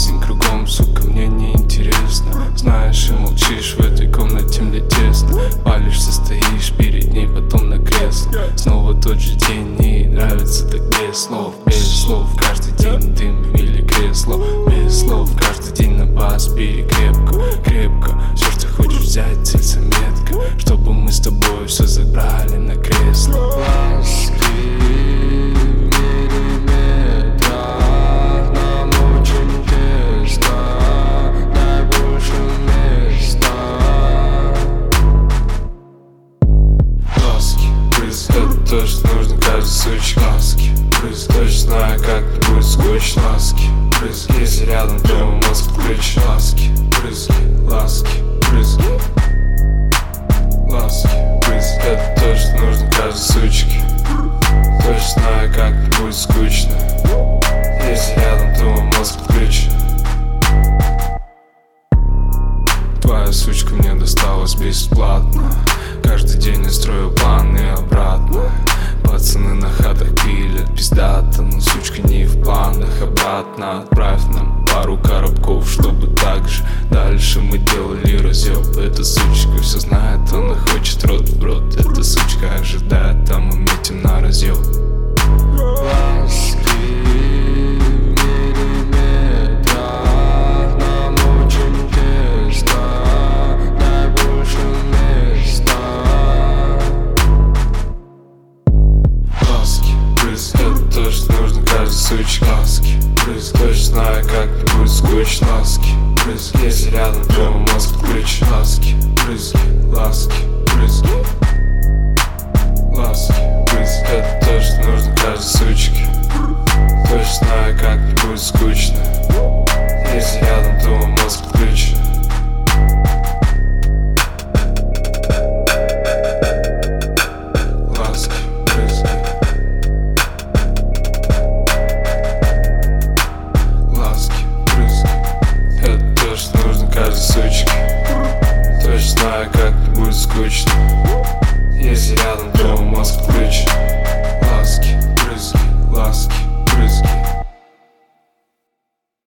Жизнь кругом, сука, мне не интересно. Знаешь и молчишь, в этой комнате мне тесно. Палишься, стоишь перед ней, потом на кресло. Снова тот же день, ей нравится так без слов. Без слов, каждый день дым или кресло. Без слов, каждый день на бас, бери крепко, крепко. Все, что хочешь взять, цель заметка, чтобы мы с тобой все забрали на кресло. То, что нужно каждой сучке. Ласки, брызг, точно знаю, как не будет скучно. Ласки, брызг, если рядом, то мой мозг включен. Ласки, брызги, ласки, брызги. Ласки, брызг, это то, что нужно каждой сучке. Точно знаю, как не будет скучно. Если рядом, то мой мозг включен. Твоя сучка мне досталась бесплатно. Каждый день я строю планы обратно. Пацаны на хатах пилят пиздато, но сучка не в планах. Обратно отправь нам пару коробков, чтобы так же дальше мы делали разъеб. Эта сучка все знает, она хочет рот в рот. Эта сучка ожидает, а мы метим на разъеб. То, что нужно каждой сучке. Ласки, брызг, точно знаю, как не будет скучно. Ласки, брызг, если рядом, то мой мозг включен. Ласки, брызги, ласки, брызги. Ласки, брызг, это то, что нужно каждой сучке. Точно знаю, как не будет скучно. Если рядом, то мой мозг включен. Каждой сучке. Точно знаю, как не будет скучно.